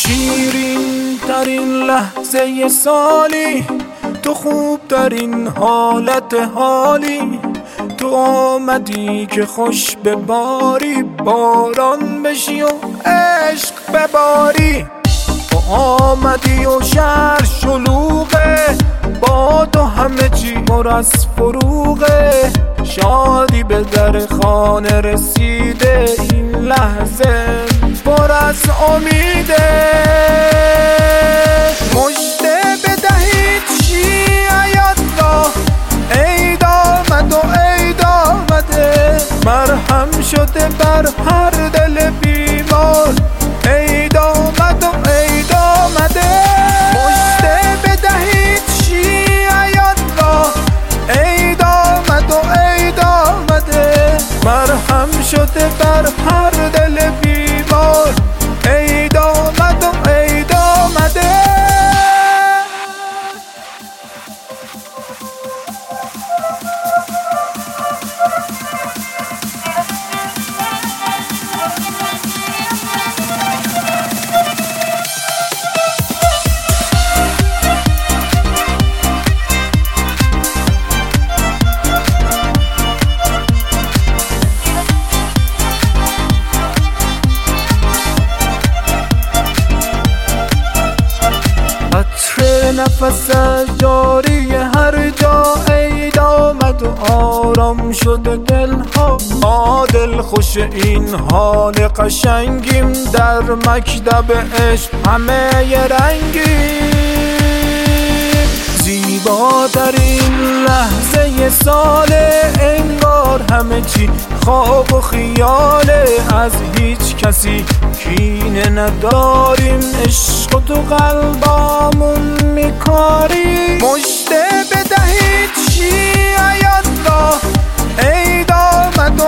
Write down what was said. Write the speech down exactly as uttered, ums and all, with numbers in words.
شیرین ترین لحظه سالی، تو خوب ترین حالت حالی، تو آمدی که خوش بباری، باران بشی و عشق بباری. تو آمدی و شهر شلوغه، با تو همه چی پر از فروغه، شادی به در خانه رسیده، این لحظه پر از امیده. مژده بدهید شیعیت را، عید آمد و عید آمده، مرهم شده بر هر دل بیمار، عید آمد و عید آمده. مژده بدهید شیعیت را، عید آمد و عید آمده، مرهم شده بر هر دل بیمار، عید آمد و عید آمده. نفس جاری هر جا، عید آمد و آرام شده دلها، ما دل خوش این حال قشنگیم، در مکتب عشق همه ی رنگیم. زیباترین لحظه ساله، انگار همه چی خواب و خیاله، از هیچ کسی کینه نداریم، عشق و تو قلبامون میکاری. مژده بدهید شیعیت را، عید آمد و